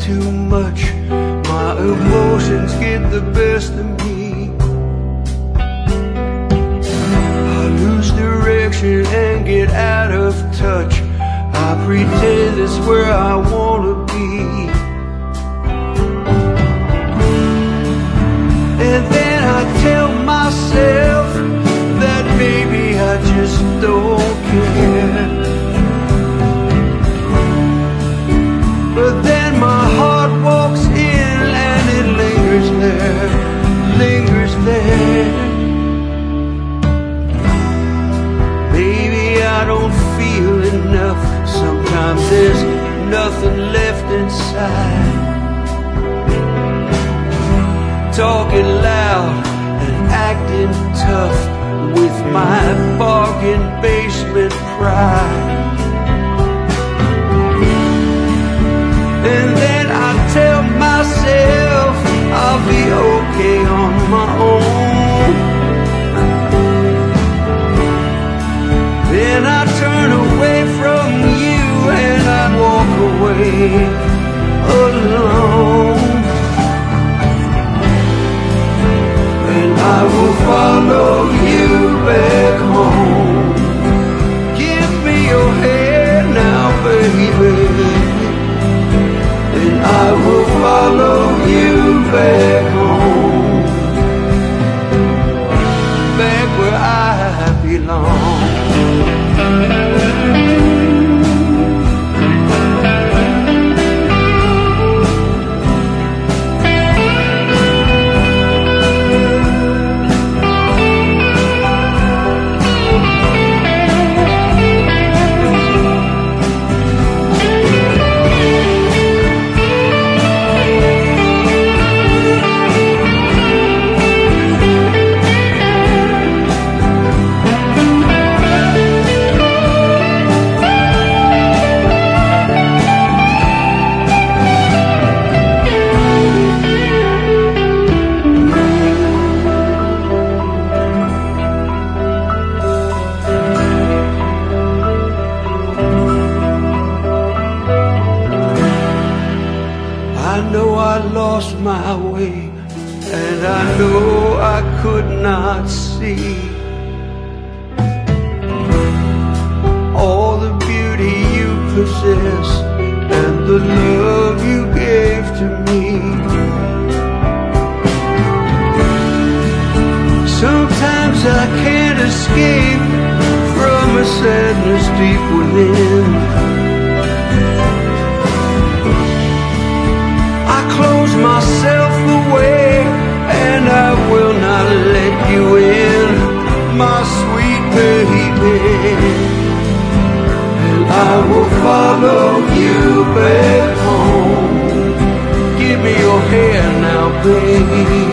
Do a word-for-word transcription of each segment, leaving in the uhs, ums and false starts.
too much. My emotions get the best of me. I lose direction and get out of touch. I pretend it's where I wanna be, and then I tell myself that maybe I just don't care. But then my heart walks in and it lingers there, lingers there. Baby, I don't feel enough. Sometimes there's nothing left inside. Talking loud and acting tough with my bargain basement pride. And then I tell myself I'll be okay on my own. Then I turn away from you and I walk away alone. And I will follow you back home. Give me your hand now, baby, and I will follow you back home, back where I belong. I know I lost my way, and I know I could not see all the beauty you possess and the love you gave to me. Sometimes I can't escape from a sadness deep within. Close myself away and I will not let you in, my sweet baby. And I will follow you back home. Give me your hand now, baby,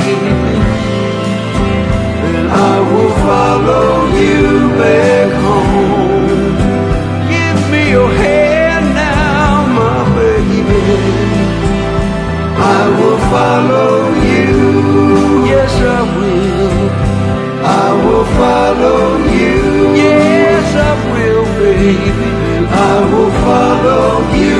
and I will follow you back home. Give me your hand now, my baby, I will follow you, yes I will. I will follow you, yes I will, baby. I will follow you.